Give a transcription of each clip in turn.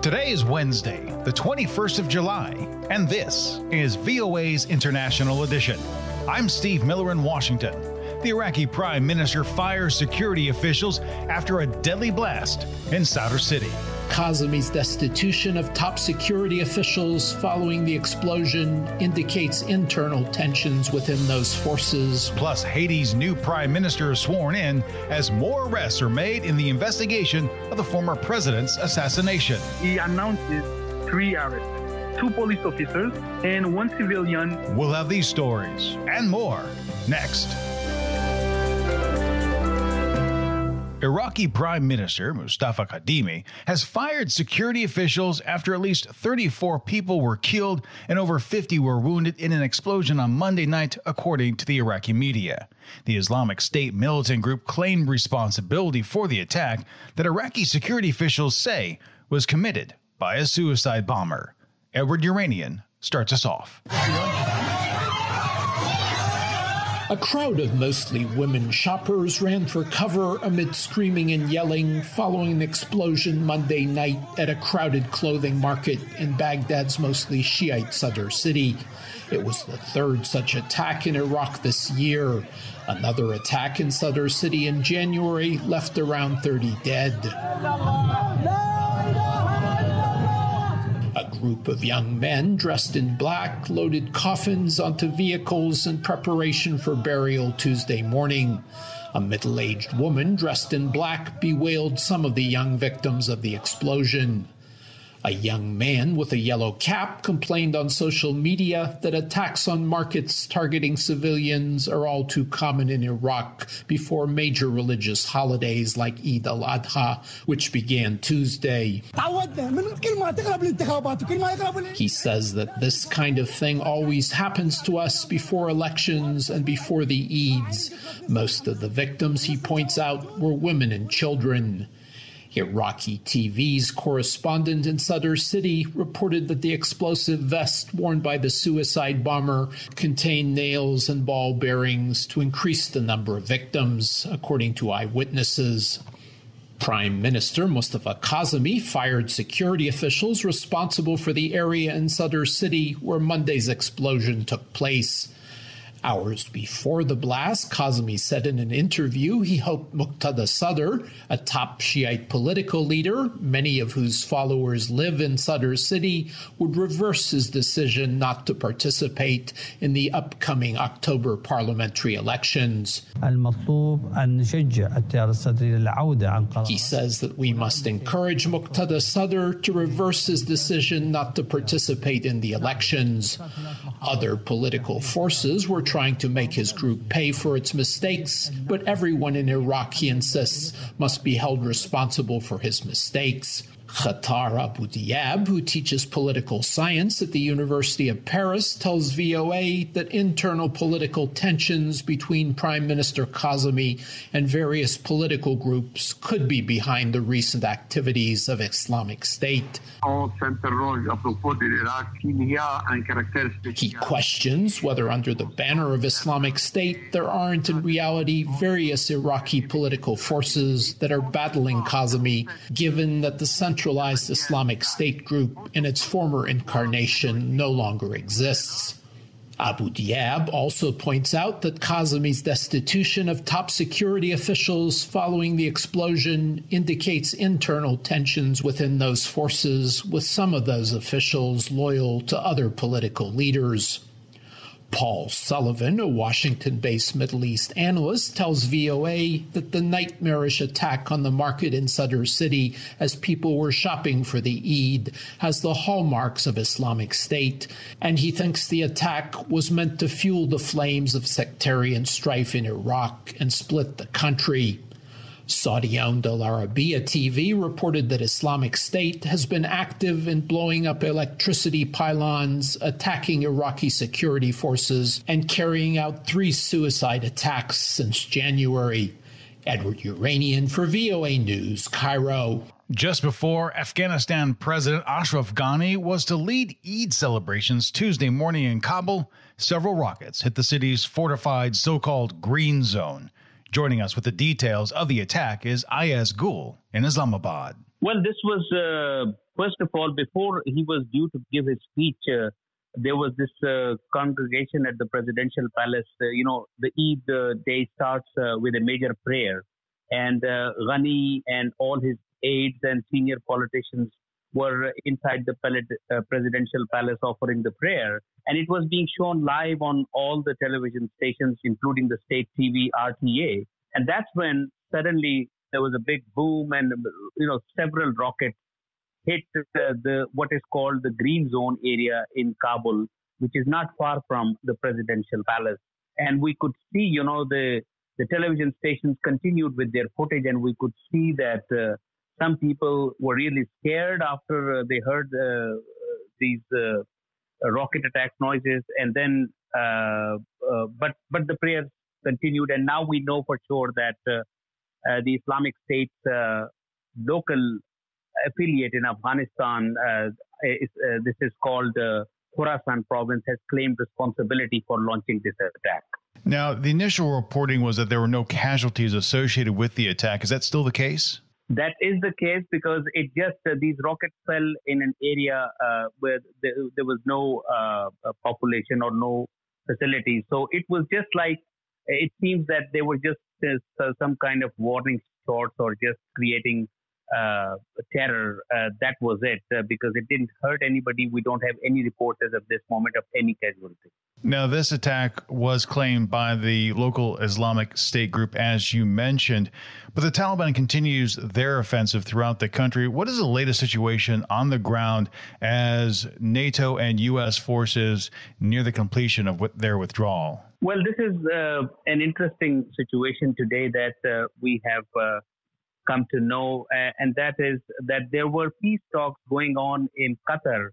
Today is Wednesday, the 21st of July, and this is VOA's International Edition. I'm Steve Miller in Washington. The Iraqi Prime Minister fires security officials after a deadly blast in Sadr City. Kazemi's destitution of top security officials following the explosion indicates internal tensions within those forces. Plus, Haiti's new prime minister is sworn in as more arrests are made in the investigation of the former president's assassination. He announces 3 arrests, 2 police officers and 1 civilian. We'll have these stories and more next. Iraqi Prime Minister Mustafa Kadhimi has fired security officials after at least 34 people were killed and over 50 were wounded in an explosion on Monday night, according to the Iraqi media. The Islamic State militant group claimed responsibility for the attack that Iraqi security officials say was committed by a suicide bomber. Edward Uranian starts us off. A crowd of mostly women shoppers ran for cover amid screaming and yelling following an explosion Monday night at a crowded clothing market in Baghdad's mostly Shiite Sadr city. It was the 3rd such attack in Iraq this year. Another attack in Sadr city in January left around 30 dead. A group of young men dressed in black loaded coffins onto vehicles in preparation for burial Tuesday morning. A middle-aged woman dressed in black bewailed some of the young victims of the explosion. A young man with a yellow cap complained on social media that attacks on markets targeting civilians are all too common in Iraq before major religious holidays like Eid al-Adha, which began Tuesday. He says that this kind of thing always happens to us before elections and before the Eids. Most of the victims, he points out, were women and children. Iraqi TV's correspondent in Sadr City reported that the explosive vest worn by the suicide bomber contained nails and ball bearings to increase the number of victims, according to eyewitnesses. Prime Minister Mustafa Kazemi fired security officials responsible for the area in Sadr City where Monday's explosion took place. Hours before the blast, Kazemi said in an interview he hoped Muqtada Sadr, a top Shiite political leader, many of whose followers live in Sadr City, would reverse his decision not to participate in the upcoming October parliamentary elections. He says that we must encourage Muqtada Sadr to reverse his decision not to participate in the elections. Other political forces were trying to make his group pay for its mistakes, but everyone in Iraq, he insists, must be held responsible for his mistakes. Khatar Abu Diab, who teaches political science at the University of Paris, tells VOA that internal political tensions between Prime Minister Kazemi and various political groups could be behind the recent activities of Islamic State. He questions whether under the banner of Islamic State there aren't in reality various Iraqi political forces that are battling Kazemi, given that the centralized Islamic State group in its former incarnation no longer exists. Abu Diab also points out that Kazemi's destitution of top security officials following the explosion indicates internal tensions within those forces, with some of those officials loyal to other political leaders. Paul Sullivan, a Washington-based Middle East analyst, tells VOA that the nightmarish attack on the market in Sadr City as people were shopping for the Eid has the hallmarks of Islamic State, and he thinks the attack was meant to fuel the flames of sectarian strife in Iraq and split the country. Saudi-owned Al Arabiya TV reported that Islamic State has been active in blowing up electricity pylons, attacking Iraqi security forces, and carrying out 3 suicide attacks since January. Edward Uranian for VOA News, Cairo. Just before Afghanistan President Ashraf Ghani was to lead Eid celebrations Tuesday morning in Kabul, several rockets hit the city's fortified so-called Green Zone. Joining us with the details of the attack is Ayaz Gul in Islamabad. Well, this was, first of all, before he was due to give his speech, there was this congregation at the presidential palace. The Eid day starts with a major prayer. And Ghani and all his aides and senior politicians were inside the presidential palace offering the prayer. And it was being shown live on all the television stations, including the state TV, RTA. And that's when suddenly there was a big boom and, several rockets hit what is called the green zone area in Kabul, which is not far from the presidential palace. And we could see, the television stations continued with their footage, and we could see that some people were really scared after they heard these rocket attack noises. And then, but the prayers continued, and now we know for sure that the Islamic State's local affiliate in Afghanistan, this is called Khorasan province, has claimed responsibility for launching this attack. Now, the initial reporting was that there were no casualties associated with the attack. Is that still the case? That is the case because it just these rockets fell in an area where there was no population or no facilities. So it was just like, it seems that they were just some kind of warning shots or just creating terror. That was it, because it didn't hurt anybody. We don't have any reports as of this moment of any casualty. Now, this attack was claimed by the local Islamic State group, as you mentioned, but the Taliban continues their offensive throughout the country. What is the latest situation on the ground as NATO and U.S. forces near the completion of their withdrawal? Well, this is an interesting situation today that we have come to know, and that is that there were peace talks going on in Qatar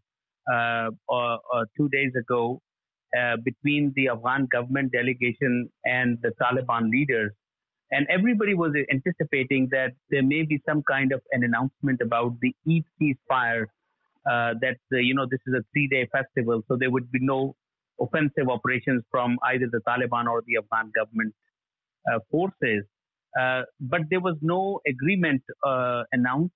2 days ago between the Afghan government delegation and the Taliban leaders. And everybody was anticipating that there may be some kind of an announcement about the Eid ceasefire, that, this is a 3-day festival, so there would be no offensive operations from either the Taliban or the Afghan government forces. But there was no agreement announced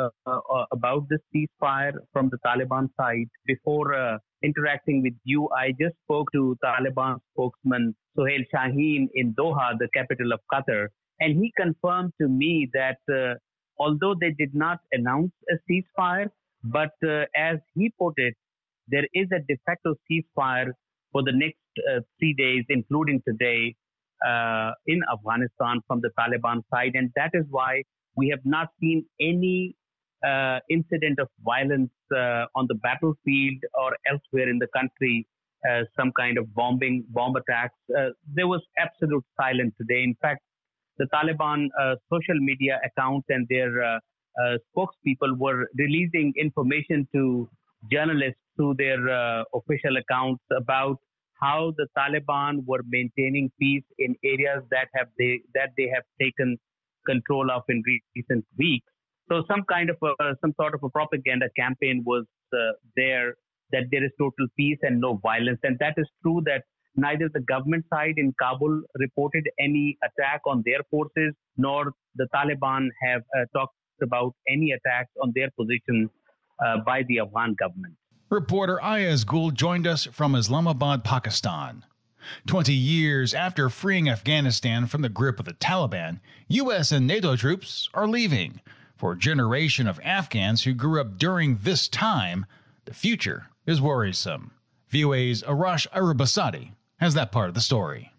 about this ceasefire from the Taliban side. Before interacting with you, I just spoke to Taliban spokesman Suhail Shaheen in Doha, the capital of Qatar, and he confirmed to me that although they did not announce a ceasefire, but as he put it, there is a de facto ceasefire for the next 3 days, including today, in Afghanistan from the Taliban side. And that is why we have not seen any incident of violence on the battlefield or elsewhere in the country, some kind of bomb attacks. There was absolute silence today. In fact, the Taliban social media accounts and their spokespeople were releasing information to journalists through their official accounts about how the Taliban were maintaining peace in areas that they have taken control of in recent weeks. So some sort of a propaganda campaign was there that there is total peace and no violence, and that is true. That neither the government side in Kabul reported any attack on their forces, nor the Taliban have talked about any attacks on their position by the Afghan government. Reporter Ayaz Gul joined us from Islamabad, Pakistan. 20 years after freeing Afghanistan from the grip of the Taliban, U.S. and NATO troops are leaving. For a generation of Afghans who grew up during this time, the future is worrisome. VOA's Arash Arabasadi has that part of the story.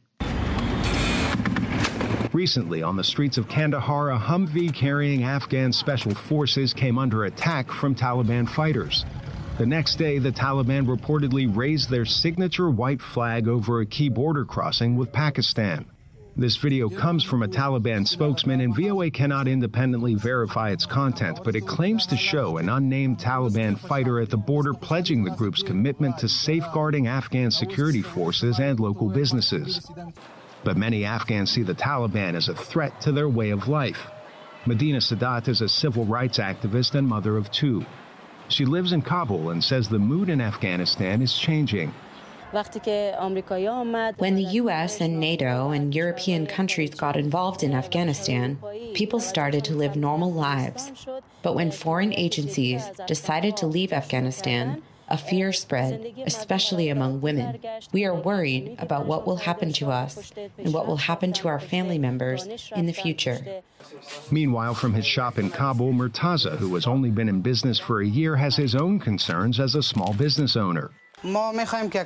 Recently, on the streets of Kandahar, a Humvee carrying Afghan special forces came under attack from Taliban fighters. The next day, the Taliban reportedly raised their signature white flag over a key border crossing with Pakistan. This video comes from a Taliban spokesman, and VOA cannot independently verify its content, but it claims to show an unnamed Taliban fighter at the border pledging the group's commitment to safeguarding Afghan security forces and local businesses. But many Afghans see the Taliban as a threat to their way of life. Medina Sadat is a civil rights activist and mother of 2. She lives in Kabul and says the mood in Afghanistan is changing. When the U.S. and NATO and European countries got involved in Afghanistan, people started to live normal lives. But when foreign agencies decided to leave Afghanistan, a fear spread, especially among women. We are worried about what will happen to us and what will happen to our family members in the future. Meanwhile, from his shop in Kabul, Murtaza, who has only been in business for a year, has his own concerns as a small business owner. We want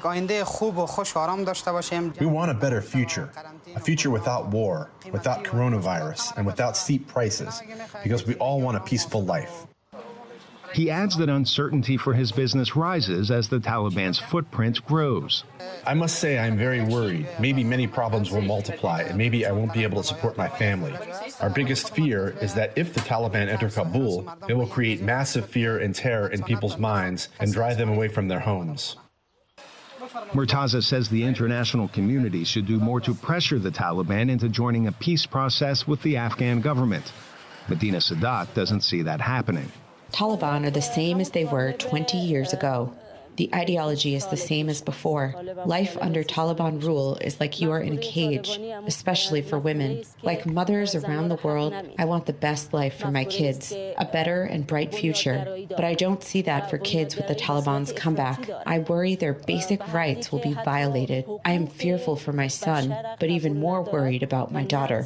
a better future, a future without war, without coronavirus, and without steep prices, because we all want a peaceful life. He adds that uncertainty for his business rises as the Taliban's footprint grows. I must say I'm very worried. Maybe many problems will multiply, and maybe I won't be able to support my family. Our biggest fear is that if the Taliban enter Kabul, it will create massive fear and terror in people's minds and drive them away from their homes. Murtaza says the international community should do more to pressure the Taliban into joining a peace process with the Afghan government. Medina Sadat doesn't see that happening. Taliban are the same as they were 20 years ago. The ideology is the same as before. Life under Taliban rule is like you are in a cage, especially for women. Like mothers around the world, I want the best life for my kids, a better and bright future. But I don't see that for kids with the Taliban's comeback. I worry their basic rights will be violated. I am fearful for my son, but even more worried about my daughter.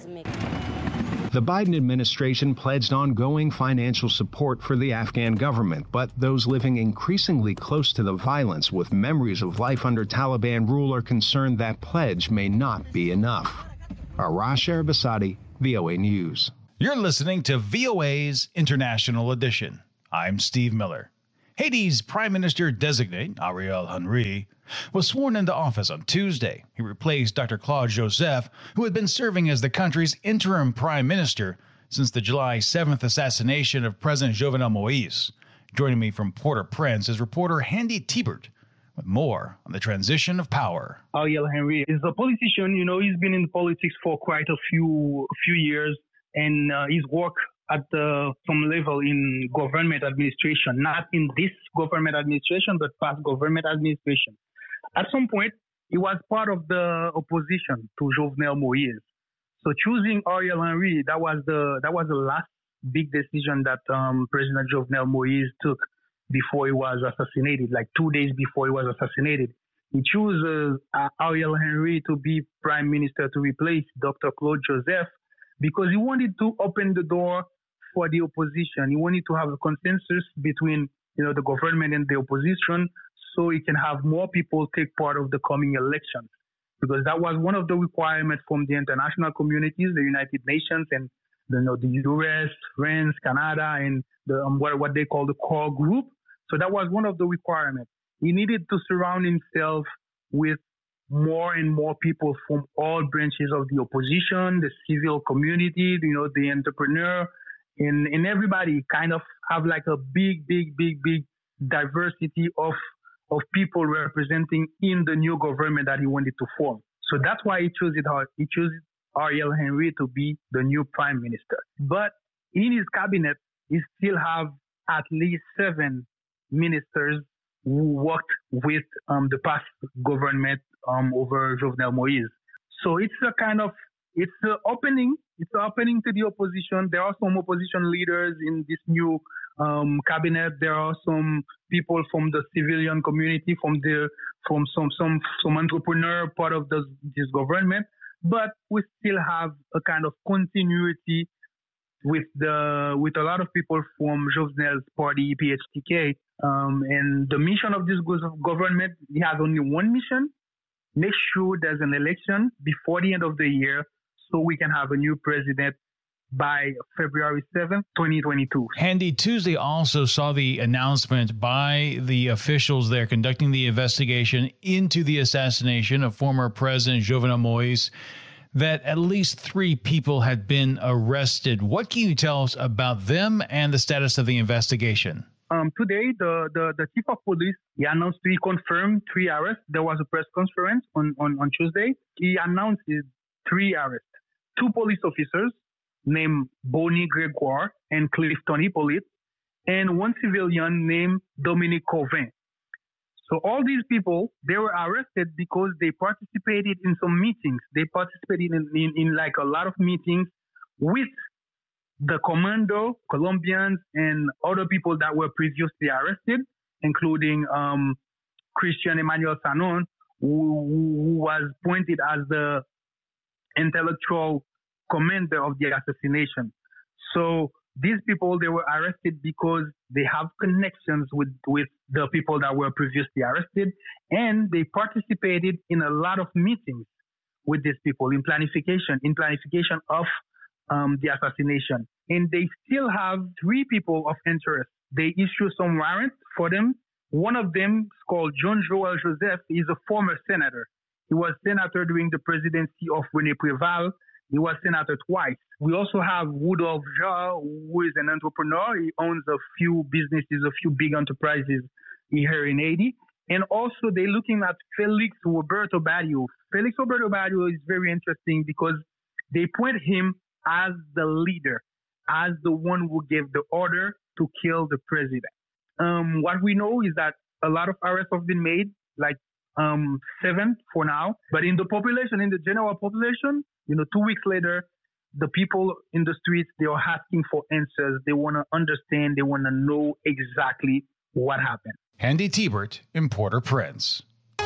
The Biden administration pledged ongoing financial support for the Afghan government, but those living increasingly close to the violence with memories of life under Taliban rule are concerned that pledge may not be enough. Arash Arabasadi, VOA News. You're listening to VOA's International Edition. I'm Steve Miller. Haiti's Prime Minister-designate, Ariel Henry, was sworn into office on Tuesday. He replaced Dr. Claude Joseph, who had been serving as the country's interim prime minister since the July 7th assassination of President Jovenel Moïse. Joining me from Port-au-Prince is reporter Handy Tibert with more on the transition of power. Ariel Henry is a politician. He's been in politics for quite a few years, and he's worked at some level in government administration, not in this government administration, but past government administration. At some point, he was part of the opposition to Jovenel Moïse. So choosing Ariel Henry, that was the last big decision that President Jovenel Moïse took before he was assassinated, like 2 days before he was assassinated. He chose Ariel Henry to be prime minister to replace Dr. Claude Joseph because he wanted to open the door for the opposition. He wanted to have a consensus between the government and the opposition, so he can have more people take part of the coming elections. Because that was one of the requirements from the international communities, the United Nations, and the US, France, Canada, and what they call the core group. So that was one of the requirements. He needed to surround himself with more and more people from all branches of the opposition, the civil community, the entrepreneur, and everybody kind of have like a big diversity of people representing in the new government that he wanted to form. So that's why he chose Ariel Henry to be the new prime minister. But in his cabinet, he still have at least 7 ministers who worked with the past government over Jovenel Moïse. So it's an opening. It's an opening to the opposition. There are some opposition leaders in this new cabinet. There are some people from the civilian community, from some entrepreneur part of this government. But we still have a kind of continuity with a lot of people from Jovenel's party, PHTK. And the mission of this government, we have only one mission: make sure there's an election before the end of the year, so we can have a new president by February 7th, 2022. Handy, Tuesday also saw the announcement by the officials there conducting the investigation into the assassination of former President Jovenel Moïse that at least 3 people had been arrested. What can you tell us about them and the status of the investigation? Today, the chief of police, he confirmed 3 arrests. There was a press conference on Tuesday. He announced 3 arrests. 2 police officers named Bonnie Gregoire and Clifton Hippolyte, and 1 civilian named Dominique Covin. So all these people, they were arrested because they participated in some meetings. They participated in like a lot of meetings with the commando, Colombians, and other people that were previously arrested, including Christian Emmanuel Sanon, who was pointed as the intellectual commander of the assassination. So these people, they were arrested because they have connections with the people that were previously arrested, and they participated in a lot of meetings with these people in planification of the assassination. And they still have 3 people of interest. They issue some warrants for them. One of them is called John Joel Joseph. He's a former senator. He was senator during the presidency of René Préval. He was senator twice. We also have Rudolph Jarre, who is an entrepreneur. He owns a few businesses, a few big enterprises here in Haiti. And also they're looking at Felix Roberto Badio. Felix Roberto Badio is very interesting because they point him as the leader, as the one who gave the order to kill the president. What we know is that a lot of arrests have been made, like 7 for now. But in the population, in the general population, 2 weeks later, the people in the streets, they are asking for answers. They want to understand. They want to know exactly what happened. Handy Tiebert in Port-au-Prince.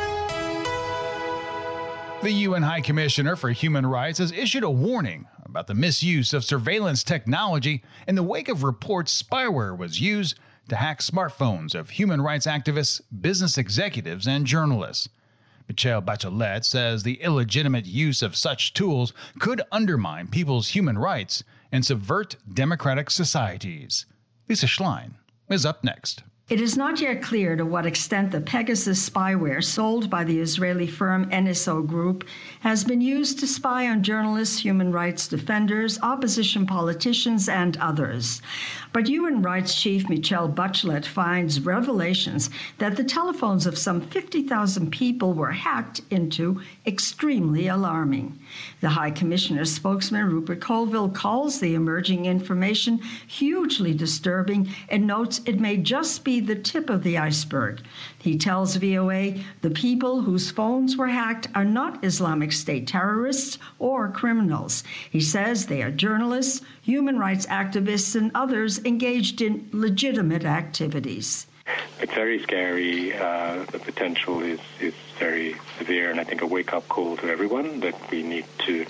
The UN High Commissioner for Human Rights has issued a warning about the misuse of surveillance technology in the wake of reports spyware was used to hack smartphones of human rights activists, business executives, and journalists. Michelle Bachelet says the illegitimate use of such tools could undermine people's human rights and subvert democratic societies. Lisa Schlein is up next. It is not yet clear to what extent the Pegasus spyware sold by the Israeli firm NSO Group has been used to spy on journalists, human rights defenders, opposition politicians, and others. But Human Rights Chief Michelle Bachelet finds revelations that the telephones of some 50,000 people were hacked into extremely alarming. The High Commissioner's spokesman, Rupert Colville, calls the emerging information hugely disturbing and notes it may just be the tip of the iceberg. He tells VOA the people whose phones were hacked are not Islamic State terrorists or criminals. He says they are journalists, human rights activists, and others engaged in legitimate activities. It's very scary. The potential is very severe, and I think a wake-up call to everyone that we need to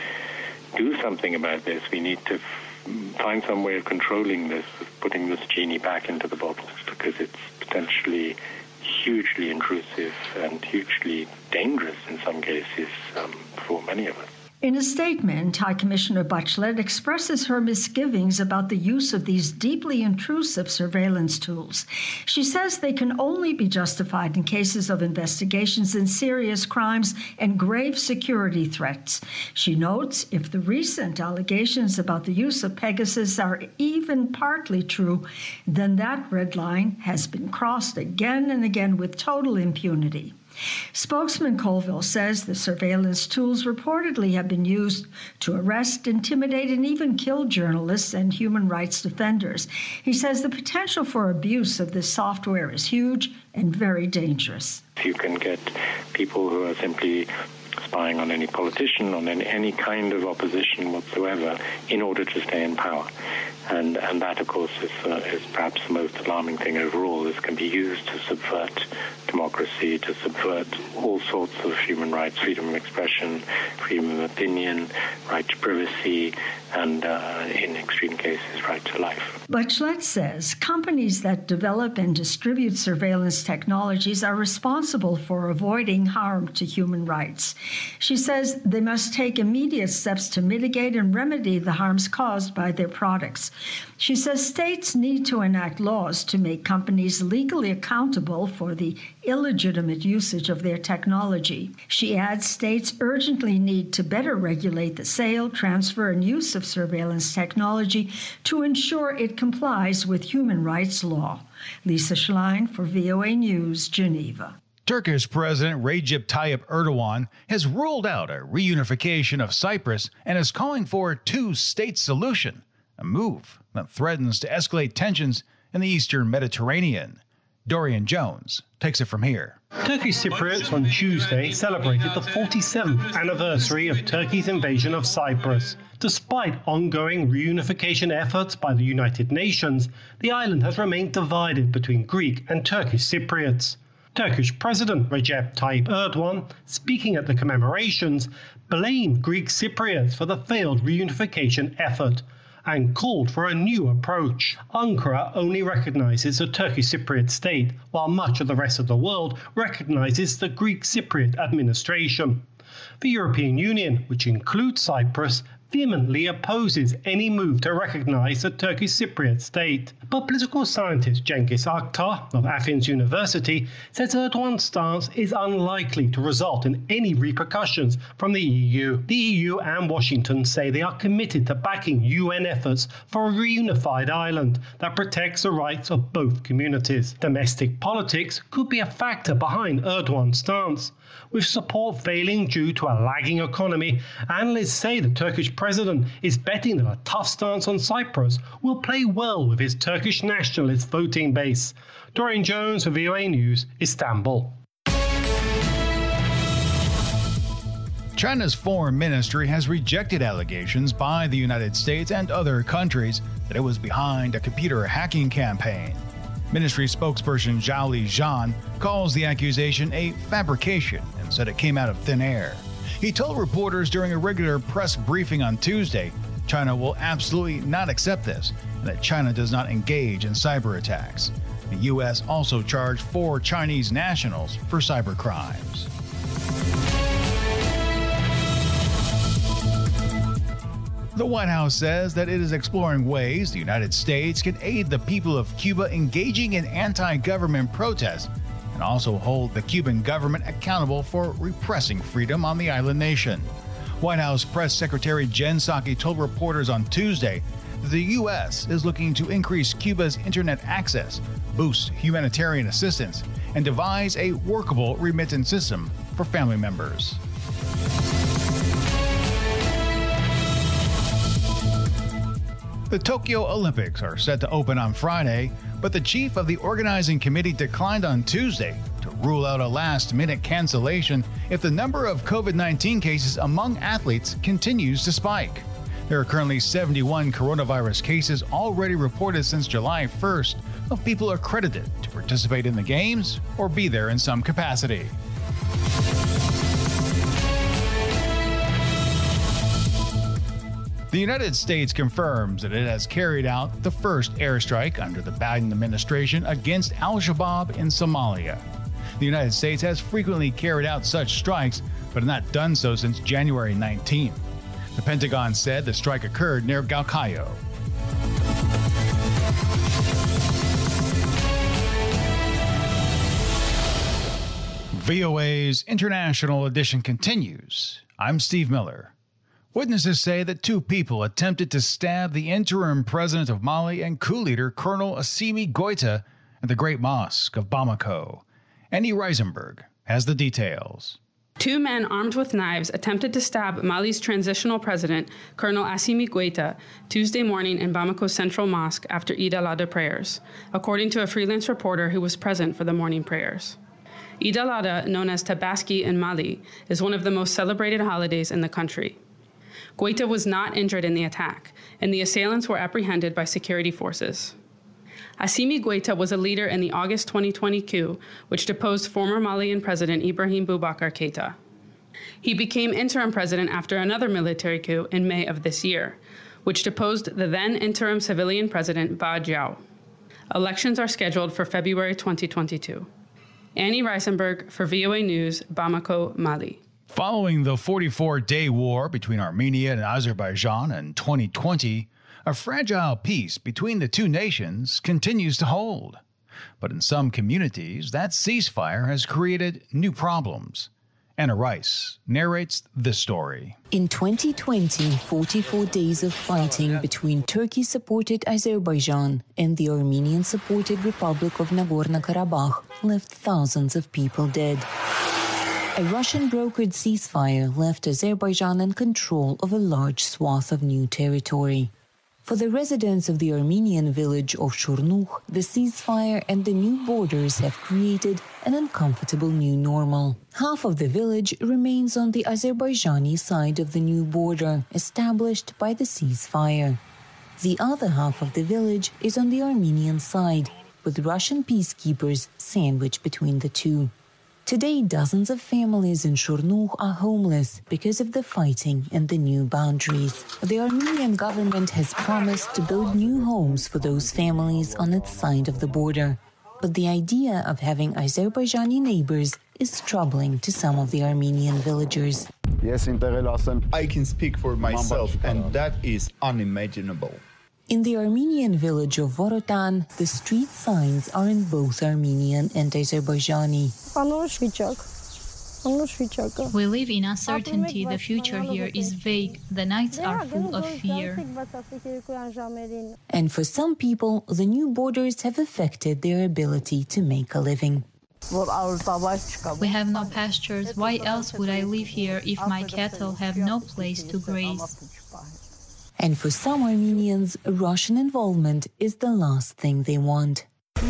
do something about this. We need to find some way of controlling this, of putting this genie back into the bottle, because it's potentially hugely intrusive and hugely dangerous in some cases for many of us. In a statement, High Commissioner Bachelet expresses her misgivings about the use of these deeply intrusive surveillance tools. She says they can only be justified in cases of investigations in serious crimes and grave security threats. She notes if the recent allegations about the use of Pegasus are even partly true, then that red line has been crossed again and again with total impunity. Spokesman Colville says the surveillance tools reportedly have been used to arrest, intimidate, and even kill journalists and human rights defenders. He says the potential for abuse of this software is huge and very dangerous. You can get people who are simply spying on any politician, on any kind of opposition whatsoever, in order to stay in power. And that, of course, is perhaps the most alarming thing overall. This can be used to subvert democracy, to subvert all sorts of human rights, freedom of expression, freedom of opinion, right to privacy, and in extreme cases, right to life. Bachelet says companies that develop and distribute surveillance technologies are responsible for avoiding harm to human rights. She says they must take immediate steps to mitigate and remedy the harms caused by their products. She says states need to enact laws to make companies legally accountable for the illegitimate usage of their technology. She adds states urgently need to better regulate the sale, transfer, and use of surveillance technology to ensure it complies with human rights law. Lisa Schlein for VOA News, Geneva. Turkish President Recep Tayyip Erdogan has ruled out a reunification of Cyprus and is calling for a two-state solution, a move that threatens to escalate tensions in the eastern Mediterranean. Dorian Jones takes it from here. Turkish Cypriots on Tuesday celebrated the 47th anniversary of Turkey's invasion of Cyprus. Despite ongoing reunification efforts by the United Nations, the island has remained divided between Greek and Turkish Cypriots. Turkish President Recep Tayyip Erdogan, speaking at the commemorations, blamed Greek Cypriots for the failed reunification effort and called for a new approach. Ankara only recognizes the Turkish Cypriot state, while much of the rest of the world recognizes the Greek Cypriot administration. The European Union, which includes Cyprus, vehemently opposes any move to recognize the Turkish Cypriot state. But political scientist Cengiz Aktar of Athens University says Erdogan's stance is unlikely to result in any repercussions from the EU. The EU and Washington say they are committed to backing UN efforts for a reunified island that protects the rights of both communities. Domestic politics could be a factor behind Erdogan's stance. With support failing due to a lagging economy, analysts say the Turkish president is betting that a tough stance on Cyprus will play well with his Turkish nationalist voting base. Dorian Jones for VOA News, Istanbul. China's foreign ministry has rejected allegations by the United States and other countries that it was behind a computer hacking campaign. Ministry spokesperson Zhao Lijian calls the accusation a fabrication and said it came out of thin air. He told reporters during a regular press briefing on Tuesday China will absolutely not accept this and that China does not engage in cyber attacks. The U.S. also charged 4 Chinese nationals for cyber crimes. The White House says that it is exploring ways the United States can aid the people of Cuba engaging in anti-government protests and also hold the Cuban government accountable for repressing freedom on the island nation. White House Press Secretary Jen Psaki told reporters on Tuesday that the U.S. is looking to increase Cuba's internet access, boost humanitarian assistance, and devise a workable remittance system for family members. The Tokyo Olympics are set to open on Friday, but the chief of the organizing committee declined on Tuesday to rule out a last-minute cancellation if the number of COVID-19 cases among athletes continues to spike. There are currently 71 coronavirus cases already reported since July 1st of people accredited to participate in the Games or be there in some capacity. The United States confirms that it has carried out the first airstrike under the Biden administration against al-Shabaab in Somalia. The United States has frequently carried out such strikes, but has not done so since January 19th. The Pentagon said the strike occurred near Galkayo. VOA's International Edition continues. I'm Steve Miller. Witnesses say that 2 people attempted to stab the interim president of Mali and coup leader Colonel Assimi Goïta at the Great Mosque of Bamako. Annie Reisenberg has the details. 2 men armed with knives attempted to stab Mali's transitional president, Colonel Assimi Goïta, Tuesday morning in Bamako's Central Mosque after Eid al-Adha prayers, according to a freelance reporter who was present for the morning prayers. Eid al-Adha, known as Tabaski in Mali, is one of the most celebrated holidays in the country. Goïta was not injured in the attack, and the assailants were apprehended by security forces. Assimi Goïta was a leader in the August 2020 coup, which deposed former Malian President Ibrahim Boubacar Keïta. He became interim president after another military coup in May of this year, which deposed the then interim civilian president Ba Diaw. Elections are scheduled for February 2022. Annie Reisenberg for VOA News, Bamako, Mali. Following the 44-day war between Armenia and Azerbaijan in 2020, a fragile peace between the 2 nations continues to hold. But in some communities, that ceasefire has created new problems. Anna Rice narrates this story. In 2020, 44 days of fighting between Turkey-supported Azerbaijan and the Armenian-supported Republic of Nagorno-Karabakh left thousands of people dead. A Russian-brokered ceasefire left Azerbaijan in control of a large swath of new territory. For the residents of the Armenian village of Shornukh, the ceasefire and the new borders have created an uncomfortable new normal. Half of the village remains on the Azerbaijani side of the new border established by the ceasefire. The other half of the village is on the Armenian side, with Russian peacekeepers sandwiched between the two. Today, dozens of families in Shornukh are homeless because of the fighting and the new boundaries. The Armenian government has promised to build new homes for those families on its side of the border. But the idea of having Azerbaijani neighbors is troubling to some of the Armenian villagers. I can speak for myself, and that is unimaginable. In the Armenian village of Vorotan, the street signs are in both Armenian and Azerbaijani. We live in uncertainty. The future here is vague. The nights are full of fear. And for some people, the new borders have affected their ability to make a living. We have no pastures. Why else would I live here if my cattle have no place to graze? And for some Armenians, Russian involvement is the last thing they want.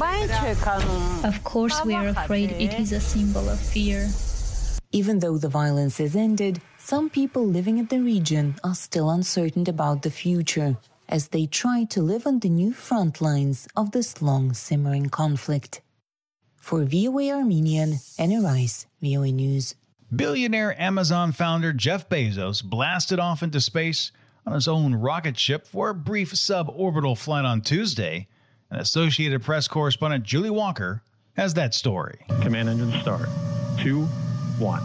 Of course, we are afraid. It is a symbol of fear. Even though the violence has ended, some people living in the region are still uncertain about the future as they try to live on the new front lines of this long simmering conflict. For VOA Armenian, Anna Rice, VOA News. Billionaire Amazon founder Jeff Bezos blasted off into space on his own rocket ship for a brief suborbital flight on Tuesday. And Associated Press correspondent Julie Walker has that story. Command engine start. 2, 1.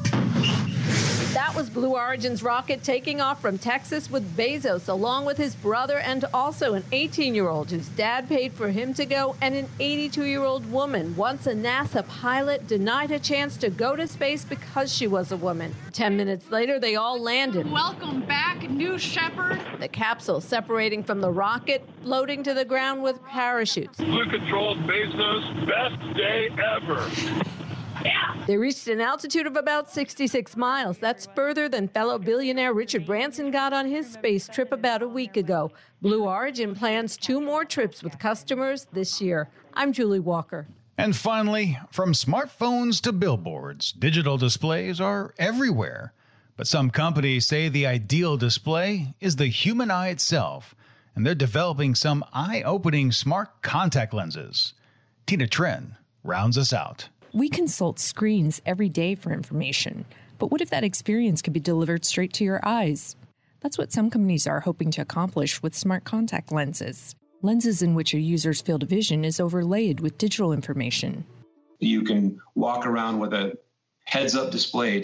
That was Blue Origin's rocket taking off from Texas with Bezos, along with his brother and also an 18-year-old whose dad paid for him to go, and an 82-year-old woman, once a NASA pilot, denied a chance to go to space because she was a woman. 10 minutes later, they all landed. Welcome back, New Shepard. The capsule separating from the rocket, floating to the ground with parachutes. Blue Control, Bezos, best day ever. Yeah. They reached an altitude of about 66 miles. That's further than fellow billionaire Richard Branson got on his space trip about a week ago. Blue Origin plans 2 more trips with customers this year. I'm Julie Walker. And finally, from smartphones to billboards, digital displays are everywhere. But some companies say the ideal display is the human eye itself, and they're developing some eye-opening smart contact lenses. Tina Tren rounds us out. We consult screens every day for information, but what if that experience could be delivered straight to your eyes? That's what some companies are hoping to accomplish with smart contact lenses. Lenses in which a user's field of vision is overlaid with digital information. You can walk around with a heads-up display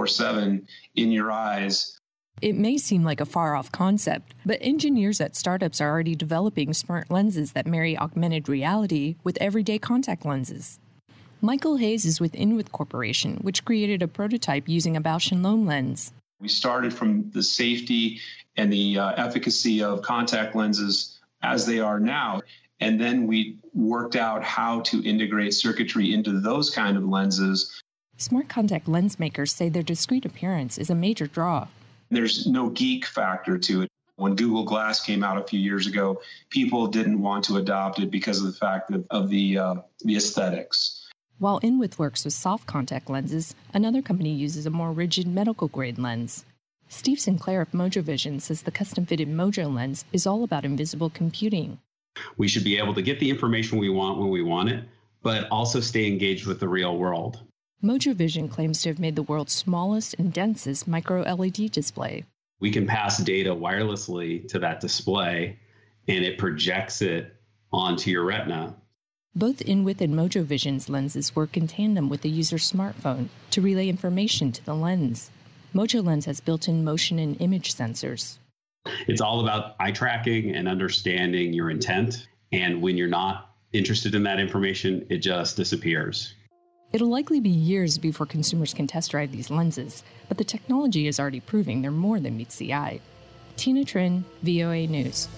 24/7 in your eyes. It may seem like a far-off concept, but engineers at startups are already developing smart lenses that marry augmented reality with everyday contact lenses. Michael Hayes is with Inwith Corporation, which created a prototype using a Bausch & Lomb lens. We started from the safety and the efficacy of contact lenses as they are now, and then we worked out how to integrate circuitry into those kind of lenses. Smart contact lens makers say their discreet appearance is a major draw. There's no geek factor to it. When Google Glass came out a few years ago, people didn't want to adopt it because of the fact of the aesthetics. While Inwith works with soft contact lenses, another company uses a more rigid medical-grade lens. Steve Sinclair of MojoVision says the custom-fitted Mojo lens is all about invisible computing. We should be able to get the information we want when we want it, but also stay engaged with the real world. MojoVision claims to have made the world's smallest and densest micro-LED display. We can pass data wirelessly to that display, and it projects it onto your retina. Both Inwith and MojoVision's lenses work in tandem with the user's smartphone to relay information to the lens. MojoLens has built-in motion and image sensors. It's all about eye tracking and understanding your intent, and when you're not interested in that information, it just disappears. It'll likely be years before consumers can test drive these lenses, but the technology is already proving they're more than meets the eye. Tina Trin, VOA News.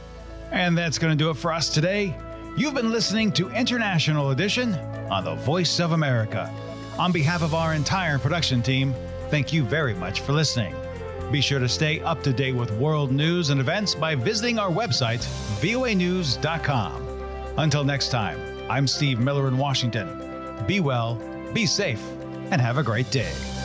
And that's going to do it for us today. You've been listening to International Edition on the Voice of America. On behalf of our entire production team, thank you very much for listening. Be sure to stay up to date with world news and events by visiting our website, voanews.com. Until next time, I'm Steve Miller in Washington. Be well, be safe, and have a great day.